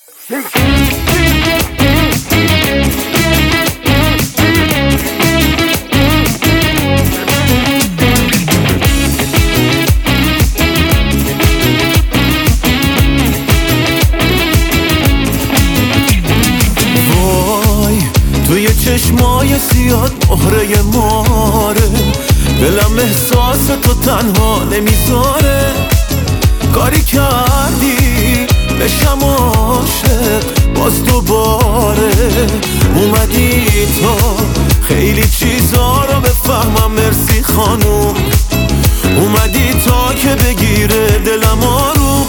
توی چشمای سیاد مهره ماره، دلم احساس تو تنها نمیذاره. کاری کردی بشم عاشق باز دوباره، اومدی تا خیلی چیزا رو بفهمم. مرسی خانوم، اومدی تا که بگیره دلم آروم.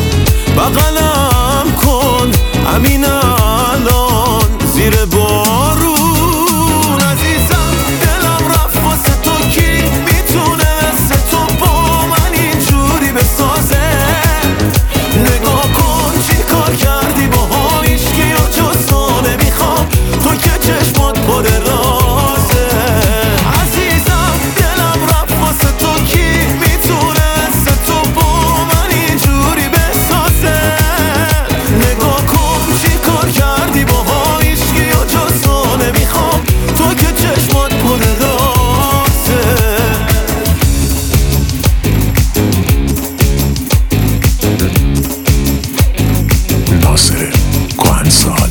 بغلم کن همین الان زیر بارون. عزیزم دلم رفت واسه تو، کی میتونه مثل تو با من اینجوری بسازه؟ نگاه کن چی کار کردی باهام، هیچکی و جز تو نمیخوام، تو که چشمات پر رازه. عزیزم دلم رفت واسه تو، کی میتونه مثل تو با من اینجوری بسازه؟ نگاه کن چی کار کردی باهام، هیچکی و جز تو نمیخوام، تو که چشمات پر رازه. ناصر کهنسال.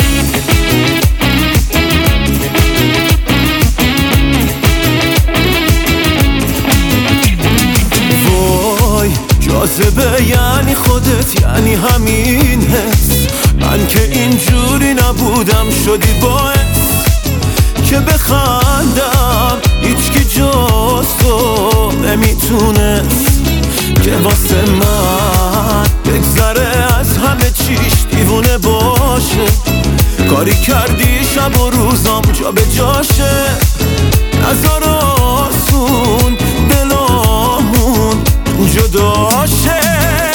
وای جاذبه یعنی خودت، یعنی همین حس. من که اینجوری نبودم شدی باعث که بخندم. هیچکی جز تو نمیتونست که واسه من بگذره از همه چیش دیوونه باشه. کاری کردی شب و روزام جا به جاشه، نذار آسون دلامون جداشه.